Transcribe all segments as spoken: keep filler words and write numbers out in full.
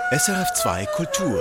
S R F zwei Kultur.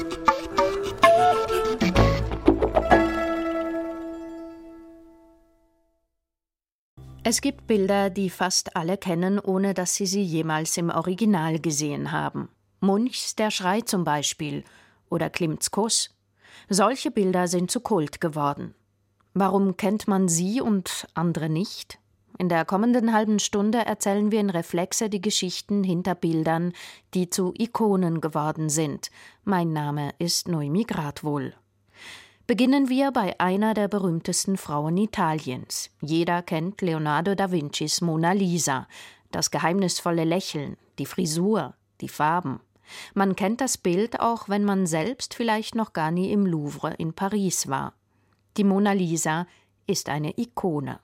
Es gibt Bilder, die fast alle kennen, ohne dass sie sie jemals im Original gesehen haben. Munchs Der Schrei zum Beispiel oder Klimts Kuss. Solche Bilder sind zu Kult geworden. Warum kennt man sie und andere nicht? In der kommenden halben Stunde erzählen wir in Reflexe die Geschichten hinter Bildern, die zu Ikonen geworden sind. Mein Name ist Noemi Gradwohl. Beginnen wir bei einer der berühmtesten Frauen Italiens. Jeder kennt Leonardo da Vincis Mona Lisa. Das geheimnisvolle Lächeln, die Frisur, die Farben. Man kennt das Bild, auch wenn man selbst vielleicht noch gar nie im Louvre in Paris war. Die Mona Lisa ist eine Ikone.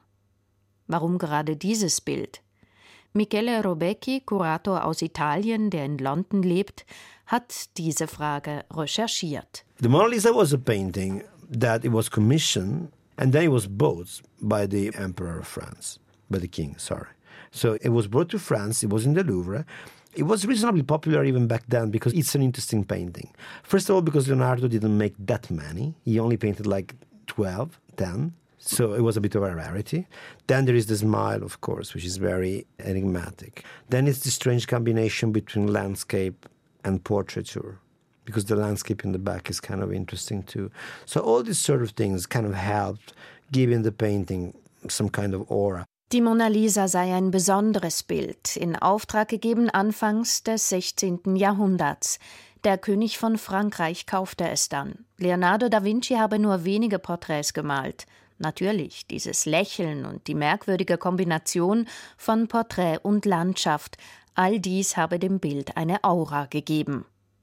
Warum gerade dieses Bild? Michele Robecchi, Kurator aus Italien, der in London lebt, hat diese Frage recherchiert. The Mona Lisa was a painting that it was commissioned and then it was bought by the Emperor of France, by the king, sorry. So it was brought to France, it was in the Louvre. It was reasonably popular even back then because it's an interesting painting. First of all, because Leonardo didn't make that many. He only painted like twelve, ten. So it was a bit of a rarity. Then there is the smile, of course, which is very enigmatic. Then it's the strange combination between landscape and portraiture, because the landscape in the back is kind of interesting too. So all these sort of things kind of helped giving the painting some kind of aura. Die Mona Lisa sei ein besonderes Bild, in Auftrag gegeben anfangs des sechzehnten Jahrhunderts. Der König von Frankreich kaufte es dann. Leonardo da Vinci habe nur wenige Porträts gemalt. Natürlich, dieses Lächeln und die merkwürdige Kombination von Porträt und Landschaft, all dies habe dem Bild eine Aura gegeben.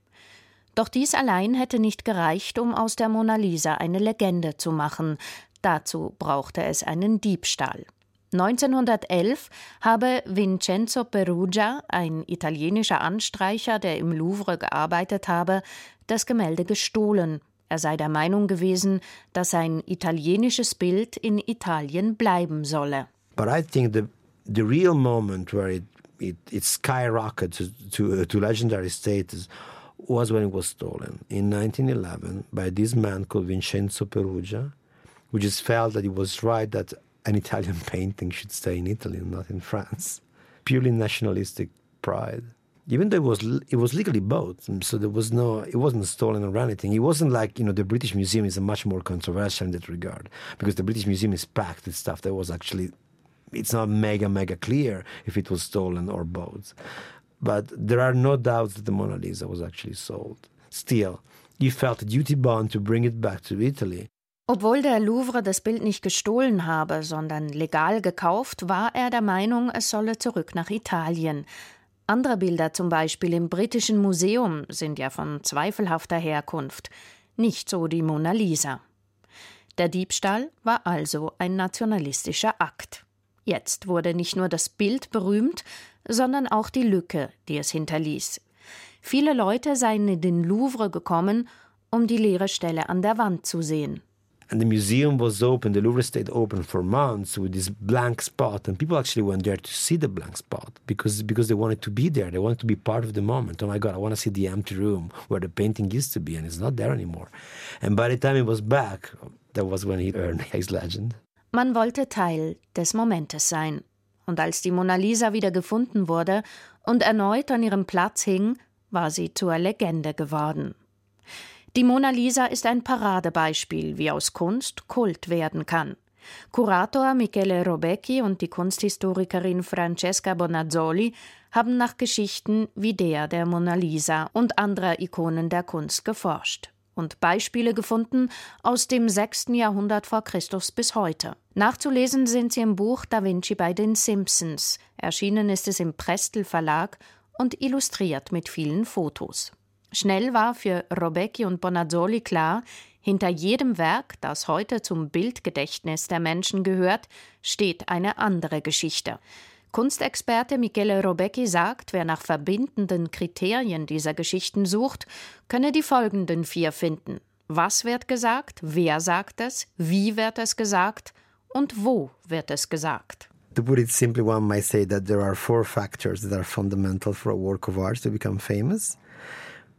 Doch dies allein hätte nicht gereicht, um aus der Mona Lisa eine Legende zu machen. Dazu brauchte es einen Diebstahl. neunzehnhundertelf habe Vincenzo Peruggia, ein italienischer Anstreicher, der im Louvre gearbeitet habe, das Gemälde gestohlen. Er sei der Meinung gewesen, dass ein italienisches Bild in Italien bleiben solle. But I think the the real moment where it it, it skyrocketed to to, to legendary status was when it was stolen in nineteen eleven by this man called Vincenzo Peruggia, who just felt that it was right that an Italian painting should stay in Italy and not in France. Purely nationalistic pride. Even though it was it was legally bought, so there was no, it wasn't stolen or anything. It wasn't like, you know, the British Museum is much more controversial in that regard, because the British Museum is packed with stuff that was actually, it's not mega, mega clear if it was stolen or bought. But there are no doubts that the Mona Lisa was actually sold. Still, you felt a duty bound to bring it back to Italy. Obwohl der Louvre das Bild nicht gestohlen habe, sondern legal gekauft, war er der Meinung, es solle zurück nach Italien. Andere Bilder, zum Beispiel im Britischen Museum, sind ja von zweifelhafter Herkunft. Nicht so die Mona Lisa. Der Diebstahl war also ein nationalistischer Akt. Jetzt wurde nicht nur das Bild berühmt, sondern auch die Lücke, die es hinterließ. Viele Leute seien in den Louvre gekommen, um die leere Stelle an der Wand zu sehen. And the museum was open, the Louvre stayed open for months with this blank spot, and people actually went there to see the blank spot because, because they wanted to be there, they wanted to be part of the moment. Oh my God, I want to see the empty room where the painting used to be, and it's not there anymore. And by the time it was back, that was when he earned his legend. Man wollte Teil des Momentes sein. Und als die Mona Lisa wieder gefunden wurde und erneut an ihrem Platz hing, war sie zur Legende geworden. Die Mona Lisa ist ein Paradebeispiel, wie aus Kunst Kult werden kann. Kurator Michele Robecchi und die Kunsthistorikerin Francesca Bonazzoli haben nach Geschichten wie der der Mona Lisa und anderer Ikonen der Kunst geforscht und Beispiele gefunden aus dem sechsten Jahrhundert vor Christus bis heute. Nachzulesen sind sie im Buch Da Vinci bei den Simpsons. Erschienen ist es im Prestel Verlag und illustriert mit vielen Fotos. Schnell war für Robecchi und Bonazzoli klar, hinter jedem Werk, das heute zum Bildgedächtnis der Menschen gehört, steht eine andere Geschichte. Kunstexperte Michele Robecchi sagt, wer nach verbindenden Kriterien dieser Geschichten sucht, könne die folgenden vier finden. Was wird gesagt? Wer sagt es? Wie wird es gesagt? Und wo wird es gesagt? To put it simply, one might say that there are four factors that are fundamental for a work of art to become famous.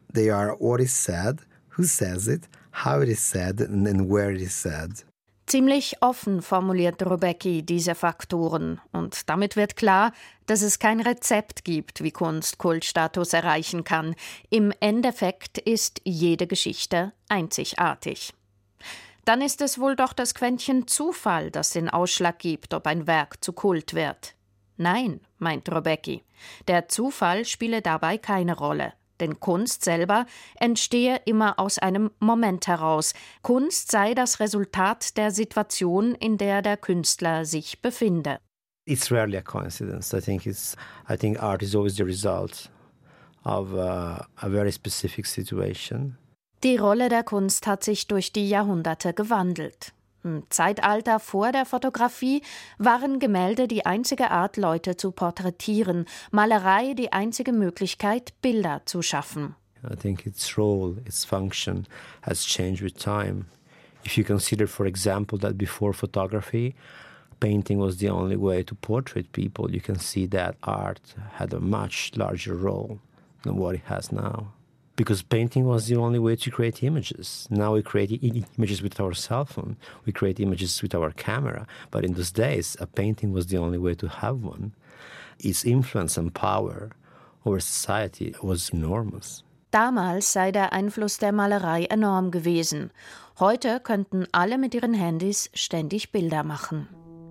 They are what is said, who says it, how it is said and, and where it is said. Ziemlich offen formuliert Robecki diese Faktoren und damit wird klar, dass es kein Rezept gibt, wie Kunst Kultstatus erreichen kann. Im Endeffekt ist jede Geschichte einzigartig. Dann ist es wohl doch das Quäntchen Zufall, das den Ausschlag gibt, ob ein Werk zu Kult wird. Nein, meint Robecki, der Zufall spiele dabei keine Rolle. Denn Kunst selber entstehe immer aus einem Moment heraus. Kunst sei das Resultat der Situation, in der der Künstler sich befinde. It's rarely a coincidence. I think it's. I think art is always the result of a, a very specific situation. Die Rolle der Kunst hat sich durch die Jahrhunderte gewandelt. Im Zeitalter vor der Fotografie waren Gemälde die einzige Art, Leute zu porträtieren, Malerei die einzige Möglichkeit, Bilder zu schaffen. I think its role, its function has changed with time. If you consider, for example, that before photography, painting was the only way to portray people, you can see that art had a much larger role than what it has now. Because painting was the only way to create images. Now we create images with our cell phone. We create images with our camera. But in those days, a painting was the only way to have one. Its influence and power over society was enormous. Damals sei der Einfluss der Malerei enorm gewesen. Heute könnten alle mit ihren Handys ständig Bilder machen.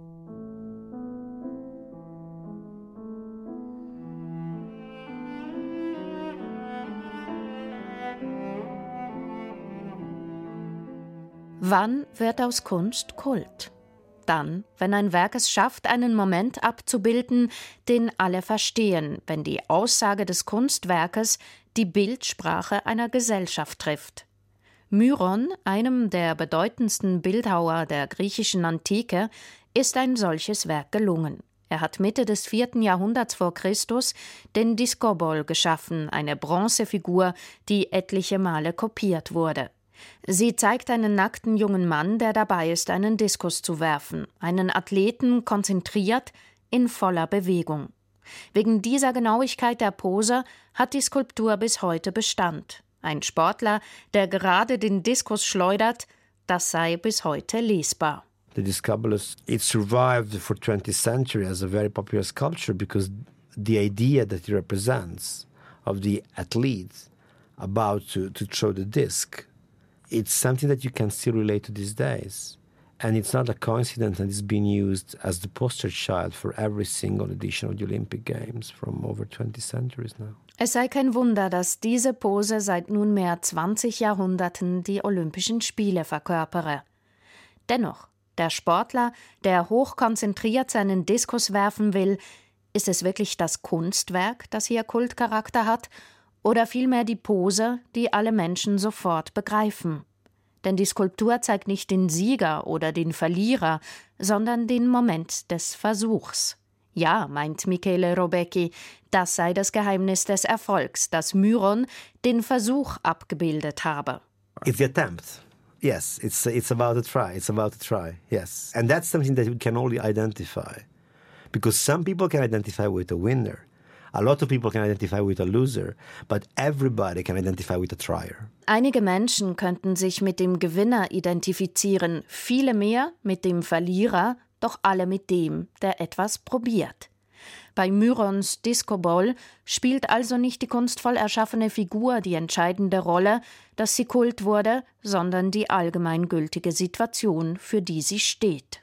Wann wird aus Kunst Kult? Dann, wenn ein Werk es schafft, einen Moment abzubilden, den alle verstehen, wenn die Aussage des Kunstwerkes die Bildsprache einer Gesellschaft trifft. Myron, einem der bedeutendsten Bildhauer der griechischen Antike, ist ein solches Werk gelungen. Er hat Mitte des vierten Jahrhunderts vor Christus den Diskobol geschaffen, eine Bronzefigur, die etliche Male kopiert wurde. Sie zeigt einen nackten jungen Mann, der dabei ist, einen Diskus zu werfen, einen Athleten konzentriert, in voller Bewegung. Wegen dieser Genauigkeit der Pose hat die Skulptur bis heute Bestand. Ein Sportler, der gerade den Diskus schleudert, das sei bis heute lesbar. The Discobolus, it survived for twentieth century as a very popular sculpture because the idea that it represents of the athlete about to, to throw the disc, it's something that you can still relate to these days. And it's not a coincidence that it's been used as the poster child for every single edition of the Olympic Games from over twenty centuries now. Es sei kein Wunder, dass diese Pose seit nunmehr zwanzig Jahrhunderten die Olympischen Spiele verkörpere. Dennoch, der Sportler, der hochkonzentriert seinen Diskus werfen will, ist es wirklich das Kunstwerk, das hier Kultcharakter hat, oder vielmehr die Pose, die alle Menschen sofort begreifen? Denn die Skulptur zeigt nicht den Sieger oder den Verlierer, sondern den Moment des Versuchs. Ja, meint Michele Robecki, das sei das Geheimnis des Erfolgs, dass Myron den Versuch abgebildet habe. It's the attempt. Yes, it's it's about a try. It's about a try. Yes, and that's something that we can only identify, because some people can identify with a winner, a lot of people can identify with a loser, but everybody can identify with a trier. Einige Menschen könnten sich mit dem Gewinner identifizieren, viele mehr mit dem Verlierer, doch alle mit dem, der etwas probiert. Bei Myrons Discobol spielt also nicht die kunstvoll erschaffene Figur die entscheidende Rolle, dass sie Kult wurde, sondern die allgemeingültige Situation, für die sie steht.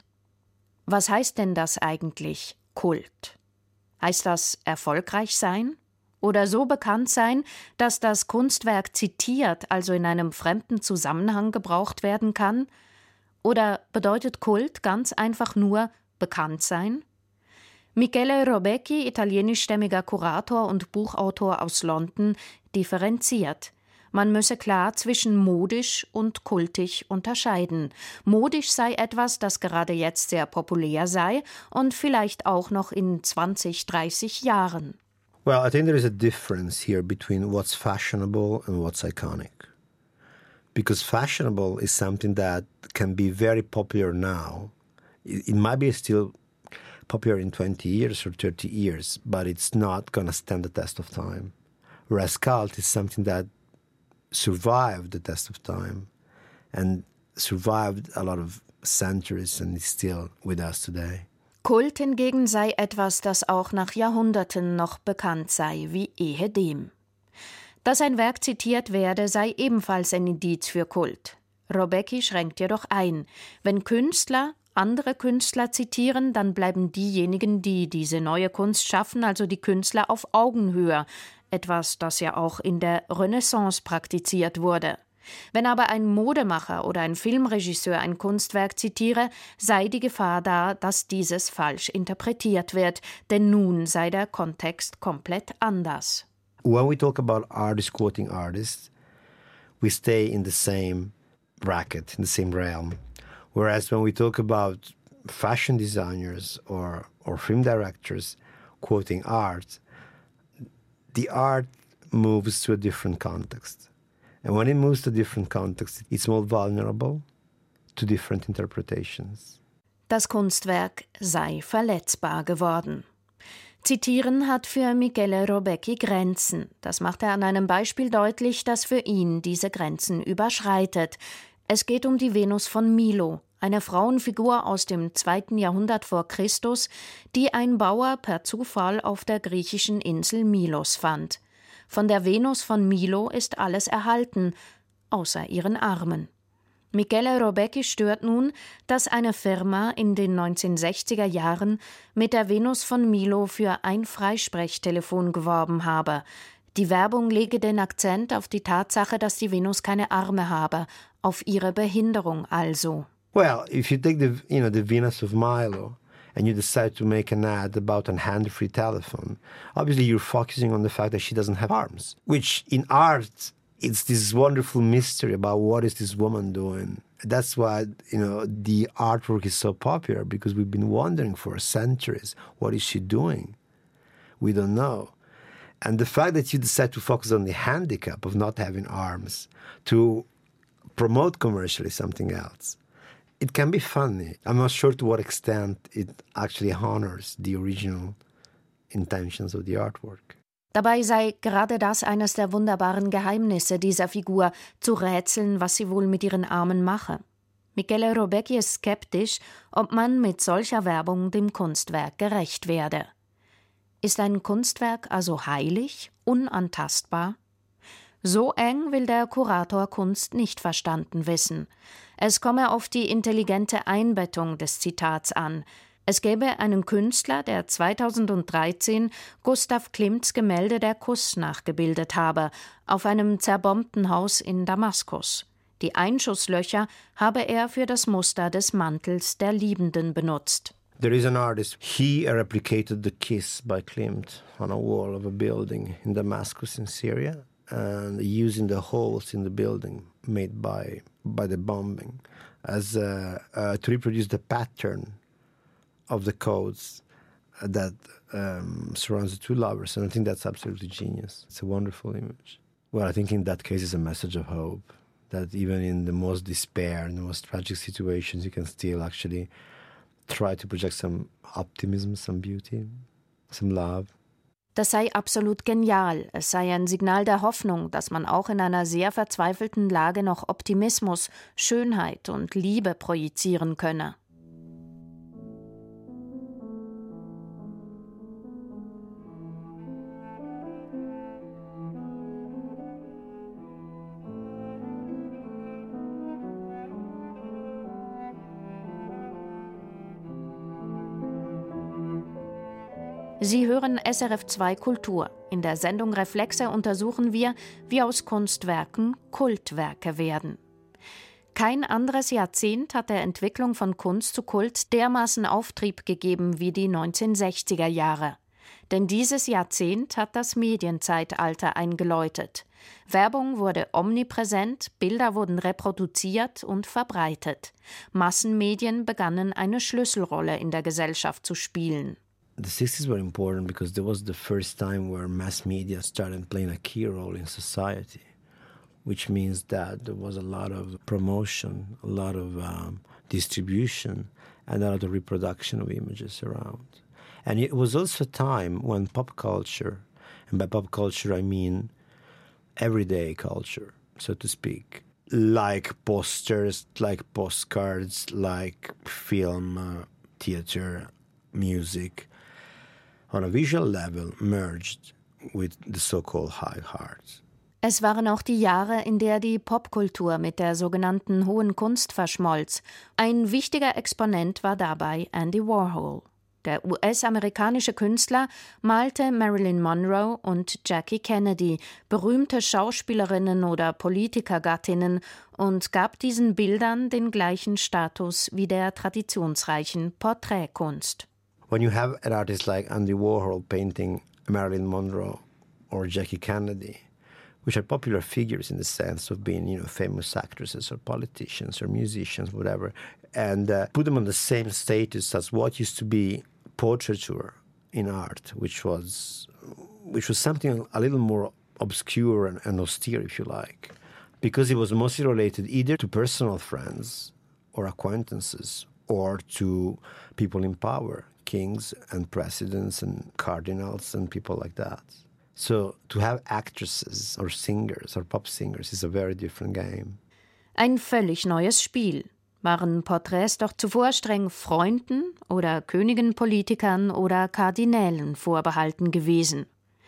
Was heißt denn das eigentlich, Kult? Heißt das erfolgreich sein? Oder so bekannt sein, dass das Kunstwerk zitiert, also in einem fremden Zusammenhang gebraucht werden kann? Oder bedeutet Kult ganz einfach nur bekannt sein? Michele Robecki, italienischstämmiger Kurator und Buchautor aus London, differenziert. Man müsse klar zwischen modisch und kultig unterscheiden. Modisch sei etwas, das gerade jetzt sehr populär sei und vielleicht auch noch in zwanzig, dreißig Jahren. Well, I think there is a difference here between what's fashionable and what's iconic. Because fashionable is something that can be very popular now. It, it might be still popular in twenty years or thirty years, but it's not going to stand the test of time. Whereas cult is something that survived the test of time and survived a lot of centuries and is still with us today. Kult hingegen sei etwas, das auch nach Jahrhunderten noch bekannt sei, wie ehedem. Dass ein Werk zitiert werde, sei ebenfalls ein Indiz für Kult. Robecki schränkt jedoch ein: Wenn Künstler andere Künstler zitieren, dann bleiben diejenigen, die diese neue Kunst schaffen, also die Künstler, auf Augenhöhe, etwas, das ja auch in der Renaissance praktiziert wurde. Wenn aber ein Modemacher oder ein Filmregisseur ein Kunstwerk zitiere, sei die Gefahr da, dass dieses falsch interpretiert wird, denn nun sei der Kontext komplett anders. When we talk about artists quoting artists, we stay in the same bracket, in the same realm. Whereas when we talk about fashion designers or, or film directors quoting art, the art moves to a different context. And when it moves to a different context, it's more vulnerable to different interpretations. Das Kunstwerk sei verletzbar geworden. Zitieren hat für Michele Robecki Grenzen. Das macht er an einem Beispiel deutlich, das für ihn diese Grenzen überschreitet. Es geht um die Venus von Milo, eine Frauenfigur aus dem zweiten Jahrhundert vor Christus, die ein Bauer per Zufall auf der griechischen Insel Milos fand. Von der Venus von Milo ist alles erhalten, außer ihren Armen. Michele Robecki stört nun, dass eine Firma in den neunzehnhundertsechziger Jahren mit der Venus von Milo für ein Freisprechtelefon geworben habe. Die Werbung lege den Akzent auf die Tatsache, dass die Venus keine Arme habe, auf ihre Behinderung also. Well, if you take the, you know, the Venus of Milo and you decide to make an ad about a hand-free telephone, obviously you're focusing on the fact that she doesn't have arms, which in art, it's this wonderful mystery about what is this woman doing. That's why, you know, the artwork is so popular, because we've been wondering for centuries, what is she doing? We don't know. And the fact that you decide to focus on the handicap of not having arms to promote commercially something else, it can be funny. I'm not sure to what extent it actually honors the original intentions of the artwork. Dabei sei gerade das eines der wunderbaren Geheimnisse dieser Figur, zu rätseln, was sie wohl mit ihren Armen mache. Michele Robecki ist skeptisch, ob man mit solcher Werbung dem Kunstwerk gerecht werde. Ist ein Kunstwerk also heilig, unantastbar? So eng will der Kurator Kunst nicht verstanden wissen. Es komme auf die intelligente Einbettung des Zitats an. Es gäbe einen Künstler, der zweitausenddreizehn Gustav Klimts Gemälde Der Kuss nachgebildet habe, auf einem zerbombten Haus in Damaskus. Die Einschusslöcher habe er für das Muster des Mantels der Liebenden benutzt. There is an artist, he replicated the kiss by Klimt on a wall of a building in Damascus in Syria, and using the holes in the building made by, by the bombing as uh, uh, to reproduce the pattern of the codes that um, surrounds the two lovers. And I think that's absolutely genius. It's a wonderful image. Well, I think in that case it's a message of hope, that even in the most despair, in the most tragic situations, you can still actually try to project some optimism, some beauty, some love. Das sei absolut genial. Es sei ein Signal der Hoffnung, dass man auch in einer sehr verzweifelten Lage noch Optimismus, Schönheit und Liebe projizieren könne. Sie hören S R F zwei Kultur. In der Sendung Reflexe untersuchen wir, wie aus Kunstwerken Kultwerke werden. Kein anderes Jahrzehnt hat der Entwicklung von Kunst zu Kult dermaßen Auftrieb gegeben wie die neunzehnhundertsechziger Jahre. Denn dieses Jahrzehnt hat das Medienzeitalter eingeläutet. Werbung wurde omnipräsent, Bilder wurden reproduziert und verbreitet. Massenmedien begannen eine Schlüsselrolle in der Gesellschaft zu spielen. The sixties were important because there was the first time where mass media started playing a key role in society, which means that there was a lot of promotion, a lot of um, distribution, and a lot of reproduction of images around. And it was also a time when pop culture, and by pop culture I mean everyday culture, so to speak. Like posters, like postcards, like film, uh, theater, music, on a visual level merged with the so-called high art. Es waren auch die Jahre, in der die Popkultur mit der sogenannten hohen Kunst verschmolz. Ein wichtiger Exponent war dabei Andy Warhol. Der U S-amerikanische Künstler malte Marilyn Monroe und Jackie Kennedy, berühmte Schauspielerinnen oder Politikergattinnen, und gab diesen Bildern den gleichen Status wie der traditionsreichen Porträtkunst. When you have an artist like Andy Warhol painting Marilyn Monroe or Jackie Kennedy, which are popular figures in the sense of being, you know, famous actresses or politicians or musicians, whatever, and uh, put them on the same status as what used to be portraiture in art, which was which was something a little more obscure and, and austere, if you like, because it was mostly related either to personal friends or acquaintances or to people in power, kings and presidents and cardinals and people like that. So to have actresses or singers or pop singers is a very different game. Ein völlig neues Spiel. Waren Porträts doch zuvor streng Freunden oder Königen, Politikern oder Kardinälen vorbehalten gewesen.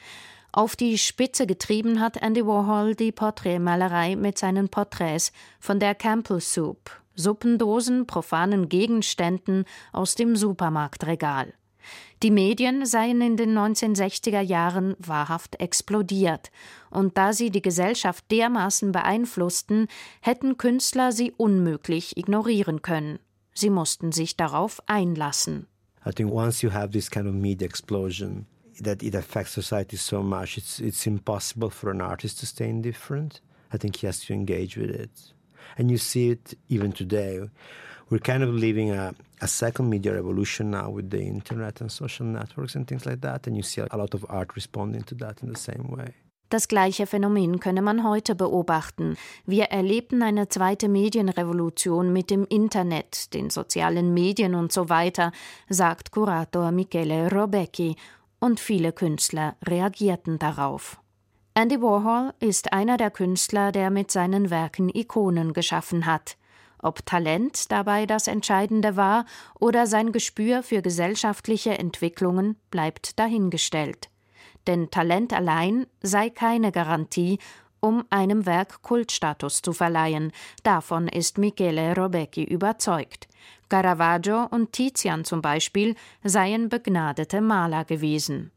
Auf die Spitze getrieben hat Andy Warhol die Porträtmalerei mit seinen Porträts von der Campbell Soup, Suppendosen, profanen Gegenständen aus dem Supermarktregal. Die Medien seien in den neunzehnhundertsechziger Jahren wahrhaft explodiert, und da sie die Gesellschaft dermaßen beeinflussten, hätten Künstler sie unmöglich ignorieren können. Sie mussten sich darauf einlassen. I think once you have this kind of media explosion, that it affects society so much, it's, it's impossible for an artist to stay indifferent. I think he has to engage with it. And you see it even today. We're kind of living a, a second media revolution now with the internet and social networks and things like that. And you see a lot of art responding to that in the same way. Das gleiche Phänomen könne man heute beobachten. Wir erlebten eine zweite Medienrevolution mit dem Internet, den sozialen Medien und so weiter, sagt Kurator Michele Robecchi. Und viele Künstler reagierten darauf. Andy Warhol ist einer der Künstler, der mit seinen Werken Ikonen geschaffen hat. Ob Talent dabei das Entscheidende war oder sein Gespür für gesellschaftliche Entwicklungen, bleibt dahingestellt. Denn Talent allein sei keine Garantie, um einem Werk Kultstatus zu verleihen. Davon ist Michele Robecchi überzeugt. Caravaggio und Tizian zum Beispiel seien begnadete Maler gewesen.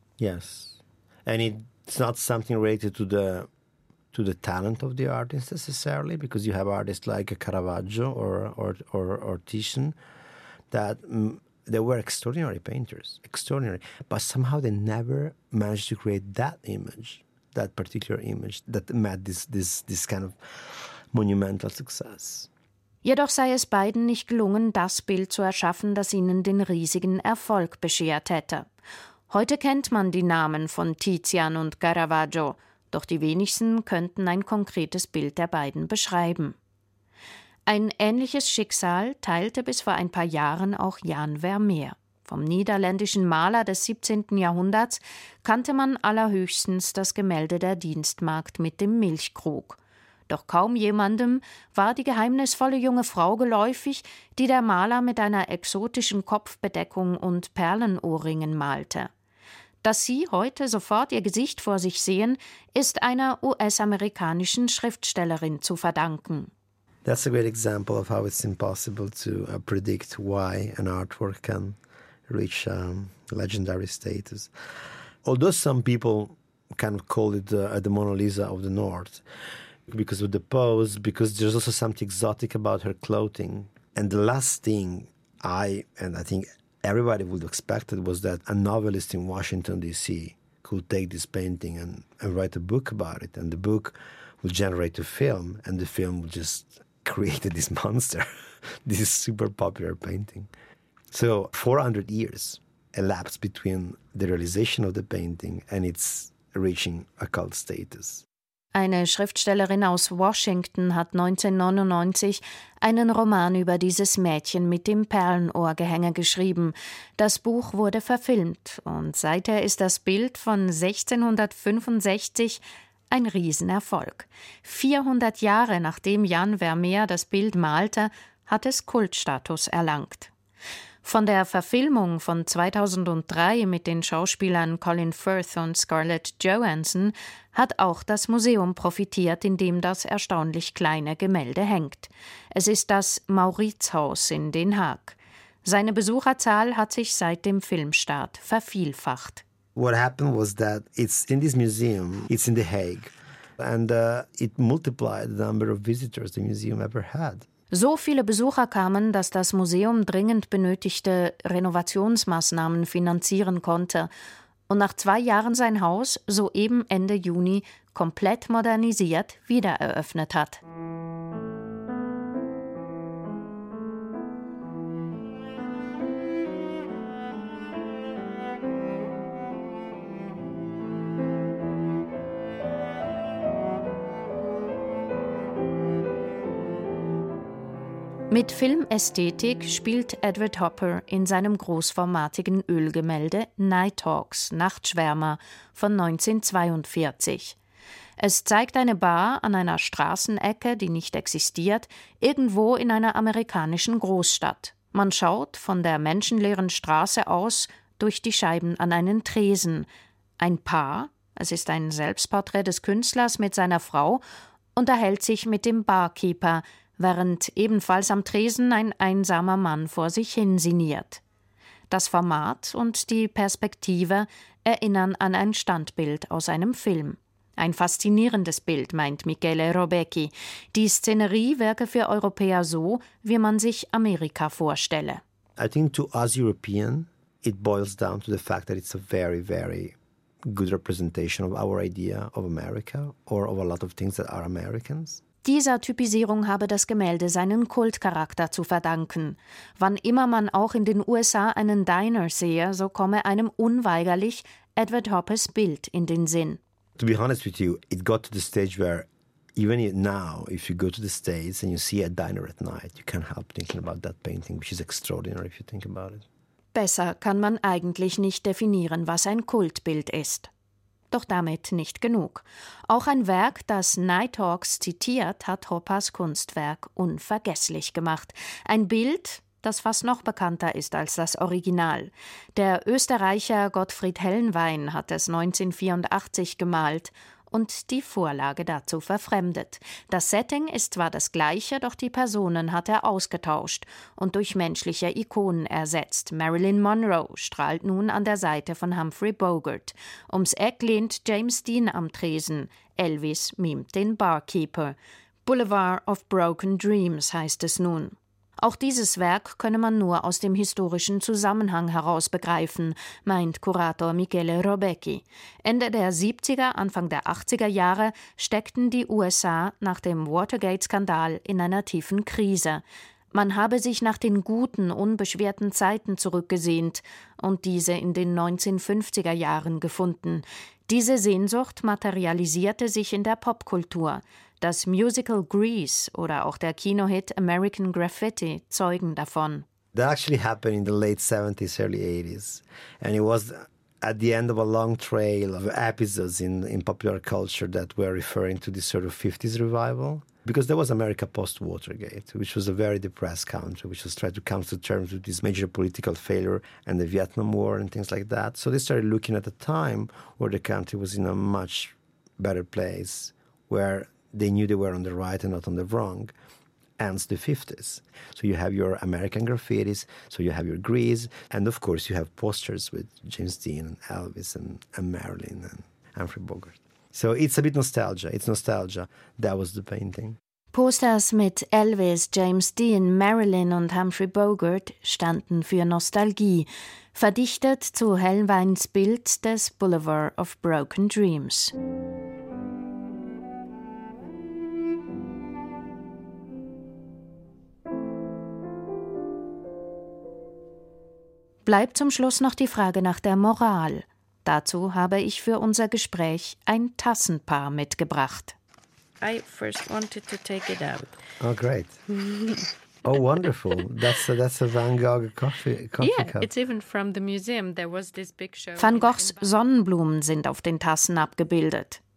Yes, and it's not something related to the to the talent of the artist necessarily, because you have artists like Caravaggio or or or, or Titian that mm, they were extraordinary painters, extraordinary, but somehow they never managed to create that image, that particular image that made this this this kind of monumental success. Jedoch sei es beiden nicht gelungen, das Bild zu erschaffen, das ihnen den riesigen Erfolg beschert hätte. Heute kennt man die Namen von Tizian und Caravaggio, doch die wenigsten könnten ein konkretes Bild der beiden beschreiben. Ein ähnliches Schicksal teilte bis vor ein paar Jahren auch Jan Vermeer. Vom niederländischen Maler des siebzehnten Jahrhunderts kannte man allerhöchstens das Gemälde Der Dienstmagd mit dem Milchkrug. Doch kaum jemandem war die geheimnisvolle junge Frau geläufig, die der Maler mit einer exotischen Kopfbedeckung und Perlenohrringen malte. Dass Sie heute sofort ihr Gesicht vor sich sehen, ist einer U S-amerikanischen Schriftstellerin zu verdanken. That's a great example of how it's impossible to uh, predict why an artwork can reach um, legendary status. Although some people kind of call it uh, the Mona Lisa of the North, because of the pose, because there's also something exotic about her clothing. And the last thing I, and I think everybody would have expected, was that a novelist in Washington, D C could take this painting and, and write a book about it. And the book would generate a film, and the film would just create this monster, this super popular painting. So four hundred years elapsed between the realization of the painting and its reaching a cult status. Eine Schriftstellerin aus Washington hat neunzehnhundertneunundneunzig einen Roman über dieses Mädchen mit dem Perlenohrgehänge geschrieben. Das Buch wurde verfilmt und seither ist das Bild von sechzehnhundertfünfundsechzig Ein Riesenerfolg. vierhundert Jahre nachdem Jan Vermeer das Bild malte, hat es Kultstatus erlangt. Von der Verfilmung von zweitausenddrei mit den Schauspielern Colin Firth und Scarlett Johansson hat auch das Museum profitiert, in dem das erstaunlich kleine Gemälde hängt. Es ist das Mauritshuis in Den Haag. Seine Besucherzahl hat sich seit dem Filmstart vervielfacht. What happened was that it's in this museum, it's in The Hague, and uh, it multiplied the number of visitors the museum ever had. So viele Besucher kamen, dass das Museum dringend benötigte Renovationsmaßnahmen finanzieren konnte und nach zwei Jahren sein Haus soeben Ende Juni komplett modernisiert wiedereröffnet hat. Mit Filmästhetik spielt Edward Hopper in seinem großformatigen Ölgemälde Nighthawks, Nachtschwärmer von neunzehnhundertzweiundvierzig. Es zeigt eine Bar an einer Straßenecke, die nicht existiert, irgendwo in einer amerikanischen Großstadt. Man schaut von der menschenleeren Straße aus durch die Scheiben an einen Tresen. Ein Paar, es ist ein Selbstporträt des Künstlers mit seiner Frau, unterhält sich mit dem Barkeeper, während ebenfalls am Tresen ein einsamer Mann vor sich hin sinniert. Das Format und die Perspektive erinnern an ein Standbild aus einem Film. Ein faszinierendes Bild, meint Michele Robecchi. Die Szenerie wirke für Europäer so, wie man sich Amerika vorstelle. I think to us European, it boils down to the fact that it's a very, very good representation of our idea of America or of a lot of things that are Americans. Dieser Typisierung habe das Gemälde seinen Kultcharakter zu verdanken. Wann immer man auch in den U S A einen Diner sehe, so komme einem unweigerlich Edward Hoppers Bild in den Sinn. To be honest with you, it got to the stage where even now, if you go to the States and you see a diner at night, you can't help thinking about that painting, which is extraordinary if you think about it. Besser kann man eigentlich nicht definieren, was ein Kultbild ist. Doch damit nicht genug. Auch ein Werk, das Nighthawks zitiert, hat Hoppers Kunstwerk unvergesslich gemacht. Ein Bild, das fast noch bekannter ist als das Original. Der Österreicher Gottfried Helnwein hat es neunzehnhundertvierundachtzig gemalt und die Vorlage dazu verfremdet. Das Setting ist zwar das gleiche, doch die Personen hat er ausgetauscht und durch menschliche Ikonen ersetzt. Marilyn Monroe strahlt nun an der Seite von Humphrey Bogart. Ums Eck lehnt James Dean am Tresen. Elvis mimt den Barkeeper. Boulevard of Broken Dreams heißt es nun. Auch dieses Werk könne man nur aus dem historischen Zusammenhang heraus begreifen, meint Kurator Michele Robecchi. Ende der siebziger, Anfang der achtziger Jahre steckten die U S A nach dem Watergate-Skandal in einer tiefen Krise. Man habe sich nach den guten, unbeschwerten Zeiten zurückgesehnt und diese in den neunzehnhundertfünfziger Jahren gefunden. Diese Sehnsucht materialisierte sich in der Popkultur. Das Musical Grease oder auch der Kinohit American Graffiti zeugen davon. That actually happened in the late seventies, early eighties. And it was at the end of a long trail of episodes in, in popular culture that were referring to this sort of fifties revival. Because there was America post-Watergate, which was a very depressed country, which was trying to come to terms with this major political failure and the Vietnam War and things like that. So they started looking at a time where the country was in a much better place, where they knew they were on the right and not on the wrong, hence the fifties. So you have your American graffitis, so you have your Grease, and of course you have posters with James Dean and Elvis and, and Marilyn and Humphrey Bogart. So it's a bit nostalgia, it's nostalgia. That was the painting. Posters mit Elvis, James Dean, Marilyn und Humphrey Bogart standen für Nostalgie, verdichtet zu Helnweins Bild des Boulevard of Broken Dreams. Bleibt zum Schluss noch die Frage nach der Moral. Dazu habe ich für unser Gespräch ein Tassenpaar mitgebracht. I first wanted to take it out. Oh, great. Oh, wonderful. That's a, that's a Van Gogh coffee, coffee yeah, cup. It's even from the museum. There was this big show. Van Goghs Sonnenblumen sind auf den Tassen abgebildet.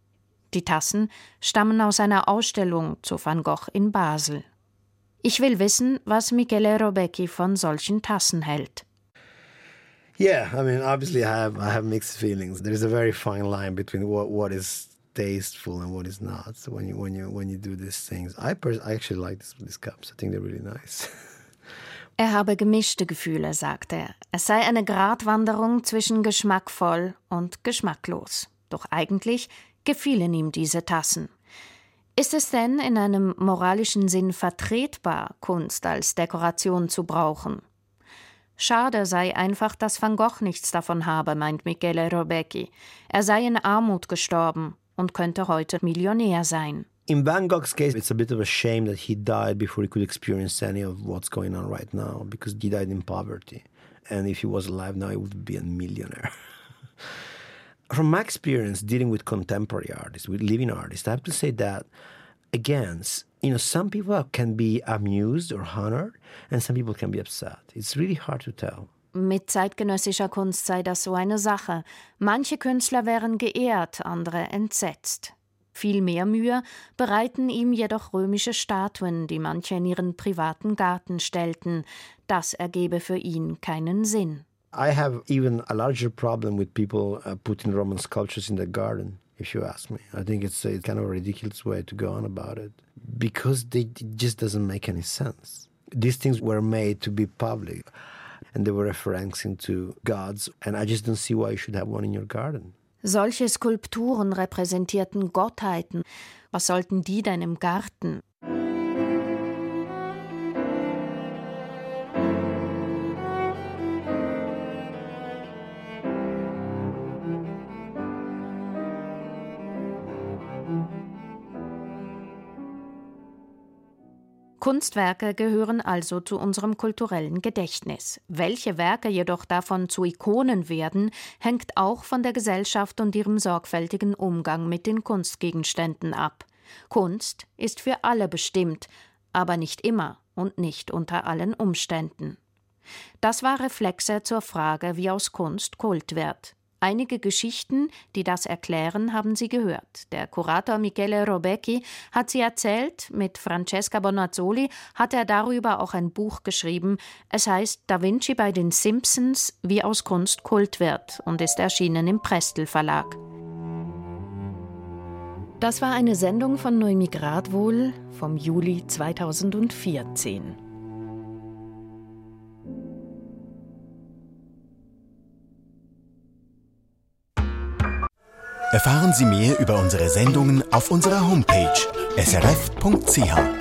Die Tassen stammen aus einer Ausstellung zu Van Gogh in Basel. Ich will wissen, was Michele Robecchi von solchen Tassen hält. Yeah, I mean, obviously I have I have mixed feelings. There is a very fine line between what what is tasteful and what is not. So when you when you when you do these things, I pers- I actually like this, these cups. I think they're really nice. Er habe gemischte Gefühle, sagt er. Es sei eine Gratwanderung zwischen geschmackvoll und geschmacklos. Doch eigentlich gefielen ihm diese Tassen. Ist es denn in einem moralischen Sinn vertretbar, Kunst als Dekoration zu brauchen? Schade sei einfach, dass Van Gogh nichts davon habe, meint Michele Robecchi. Er sei in Armut gestorben und könnte heute Millionär sein. In Van Gogh's case, it's a bit of a shame that he died before he could experience any of what's going on right now, because he died in poverty. And if he was alive now, he would be a millionaire. From my experience dealing with contemporary artists, with living artists, I have to say that, again, you know, some people can be amused or honored, and some people can be upset. It's really hard to tell. Mit zeitgenössischer Kunst sei das so eine Sache. Manche Künstler wären geehrt, andere entsetzt. Viel mehr Mühe bereiten ihm jedoch römische Statuen, die manche in ihren privaten Garten stellten. Das ergebe für ihn keinen Sinn. I have even a larger problem with people uh, putting Roman sculptures in the garden, if you ask me. I think it's, it's kind of a ridiculous way to go on about it, because they, it just doesn't make any sense. These things were made to be public, and they were referencing to gods, and I just don't see why you should have one in your garden. Solche Skulpturen repräsentierten Gottheiten. Was sollten die denn im Garten? Kunstwerke gehören also zu unserem kulturellen Gedächtnis. Welche Werke jedoch davon zu Ikonen werden, hängt auch von der Gesellschaft und ihrem sorgfältigen Umgang mit den Kunstgegenständen ab. Kunst ist für alle bestimmt, aber nicht immer und nicht unter allen Umständen. Das war Reflexe zur Frage, wie aus Kunst Kult wird. Einige Geschichten, die das erklären, haben Sie gehört. Der Kurator Michele Robecchi hat sie erzählt. Mit Francesca Bonazzoli hat er darüber auch ein Buch geschrieben. Es heißt Da Vinci bei den Simpsons, wie aus Kunst Kult wird, und ist erschienen im Prestel Verlag. Das war eine Sendung von Noemi Gradwohl vom Juli zweitausendvierzehn. Erfahren Sie mehr über unsere Sendungen auf unserer Homepage s r f punkt c h.